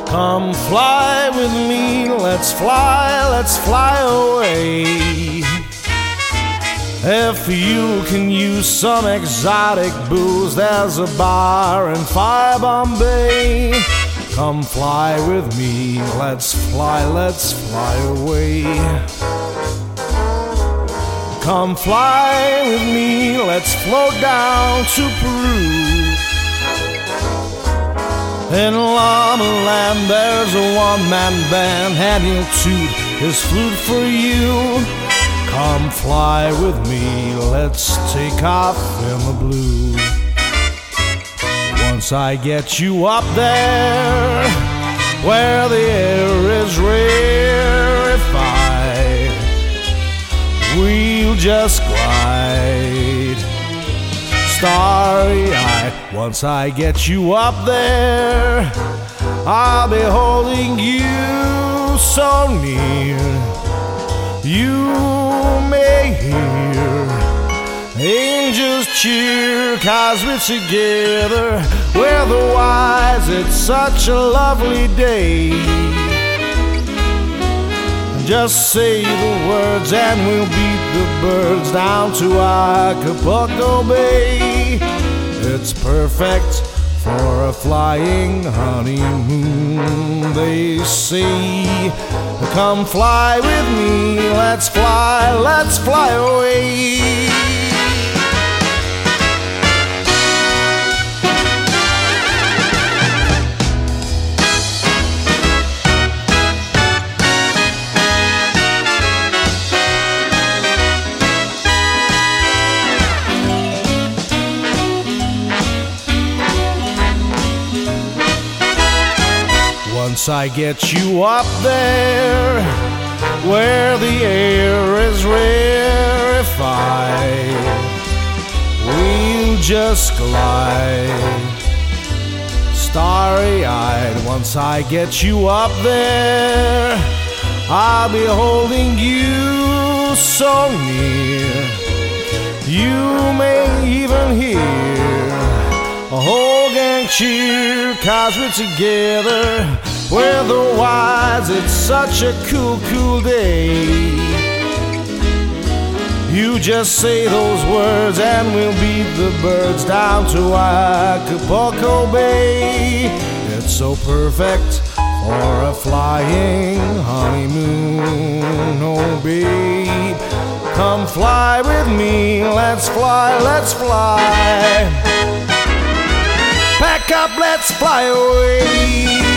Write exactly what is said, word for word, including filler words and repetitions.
Come fly with me, let's fly, let's fly away. If you can use some exotic booze, there's a bar in Fire Bombay. Come fly with me, let's fly, let's fly away. Come fly with me, let's float down to Peru. In Llama Land there's a one-man band, and he'll toot his flute for you. Come fly with me, let's take off in the blue. Once I get you up there, where the air is rarefied, we'll just glide starry-eyed. Once I get you up there, I'll be holding you so near. You may hear angels cheer, 'cause we're together weather-wise. It's such a lovely day. Just say the words and we'll beat the birds down to Acapulco Bay. It's perfect for a flying honeymoon, they say. Come fly with me, let's fly, let's fly away. Once I get you up there, where the air is rarefied, we'll just glide starry-eyed. Once I get you up there, I'll be holding you so near. You may even hear a whole gang cheer, 'cause we're together weather-wise. It's such a cool, cool day. You just say those words and we'll beat the birds down to Acapulco Bay. It's so perfect for a flying honeymoon, oh babe. Come fly with me, let's fly, let's fly. Pack up, let's fly away.